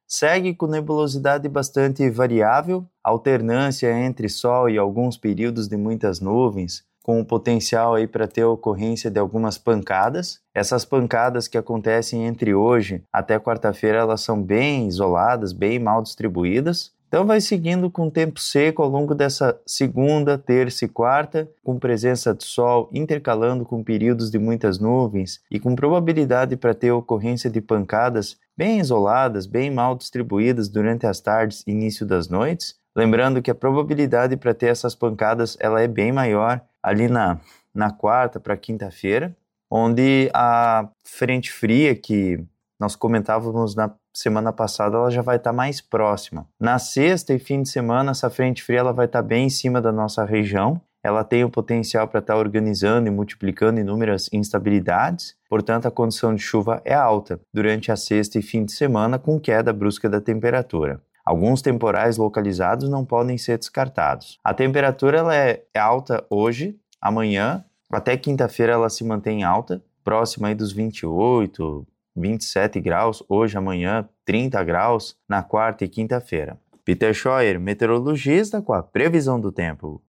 segue com nebulosidade bastante variável, alternância entre sol e alguns períodos de muitas nuvens, com o potencial aí para ter a ocorrência de algumas pancadas. Essas pancadas que acontecem entre hoje até quarta-feira, elas são bem isoladas, bem mal distribuídas. Então vai seguindo com tempo seco ao longo dessa segunda, terça e quarta, com presença de sol intercalando com períodos de muitas nuvens e com probabilidade para ter ocorrência de pancadas bem isoladas, bem mal distribuídas durante as tardes e início das noites. Lembrando que a probabilidade para ter essas pancadas ela é bem maior ali na quarta para quinta-feira, onde a frente fria que nós comentávamos na semana passada, ela já vai estar mais próxima. Na sexta e fim de semana, essa frente fria ela vai estar bem em cima da nossa região. Ela tem o potencial para estar organizando e multiplicando inúmeras instabilidades. Portanto, a condição de chuva é alta durante a sexta e fim de semana, com queda brusca da temperatura. Alguns temporais localizados não podem ser descartados. A temperatura ela é alta hoje, amanhã, até quinta-feira ela se mantém alta, próxima aí dos 28, 27 graus, hoje, amanhã, 30 graus, na quarta e quinta-feira. Peter Scheuer, meteorologista, com a previsão do tempo.